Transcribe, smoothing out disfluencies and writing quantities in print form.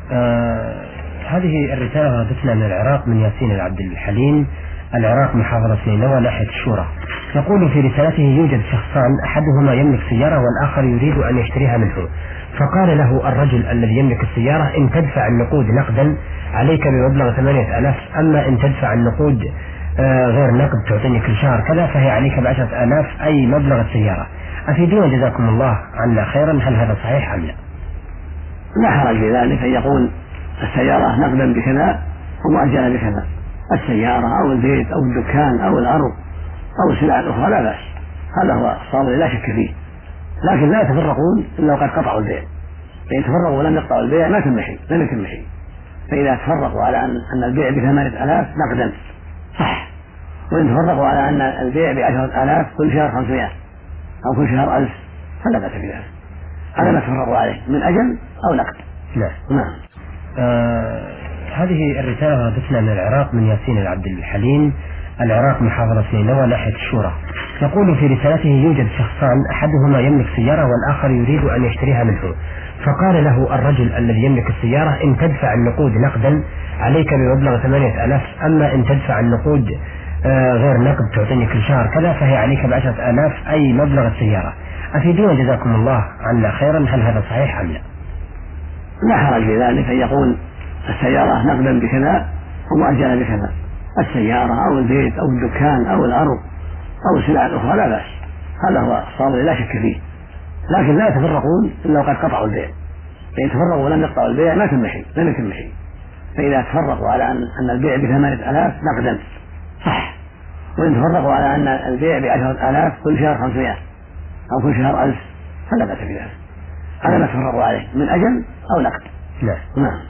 هذه الرسالة وردتنا من العراق من ياسين العبد الحليم، العراق محافظة نينوى ناحية الشورى. يقول في رسالته: يوجد شخصان أحدهما يملك سيارة والآخر يريد أن يشتريها منه، فقال له الرجل الذي يملك السيارة: إن تدفع النقود نقدا عليك بمبلغ 8000، أما إن تدفع النقود غير نقد تعطيني كل شهر كذا فهي عليك ب10,000 أي مبلغ السيارة. أفيدونا جزاكم الله عنا خيرا، هل هذا صحيح أم لا؟ لا حرج في ذلك أن يقول السيارة نقدا بكذا ومؤجلة بكذا، السيارة أو البيت أو الدكان أو الأرض أو السلع الأخرى لا بأس، هذا هو الصواب لا شك فيه، لكن لا يتفرقون إلا وقد قطعوا البيع. فإن تفرقوا ولم يقطعوا البيع ما تم شيء، لم يتم شيء. فإذا تفرقوا على أن البيع ب8,000 نقدا صح، وإن تفرقوا على أن البيع ب10,000 كل شهر 500 أو كل شهر 1000 فلا بأس بذلك، هذا ما تفرقوا عليه من أجل أو نقد. نعم. هذه الرسالة وردتنا من العراق من ياسين العبد الحليم، العراق محافظة نينوى ناحية الشورى. يقول في رسالته: يوجد شخصان أحدهما يملك سيارة والآخر يريد أن يشتريها منه، فقال له الرجل الذي يملك السيارة: إن تدفع النقود نقدا عليك بمبلغ 8000، أما إن تدفع النقود غير نقد تعطيني كل شهر كذا فهي عليك ب10,000 أي مبلغ السيارة. أفيدونا جزاكم الله عنا خيرا، هل هذا صحيح أم لا؟ لا حرج في ذلك أن يقول السيارة نقدا بكذا ومؤجلة بكذا، السيارة أو البيت أو الدكان أو الأرض أو السلع الأخرى لا بأس، هذا هو الصواب لا شك فيه، لكن لا يتفرقون إلا وقد قطعوا البيع. فإن تفرقوا ولم يقطعوا البيع ما تم شيء، لم يتم شيء. فإذا تفرقوا على أن البيع ب8,000 نقدا صح، وإن تفرقوا على أن البيع ب10,000 كل شهر 500 أو كل شهر 1000 فلا بأس بذلك، هذا ما تفرقوا عليه من أجل أو نقد. نعم.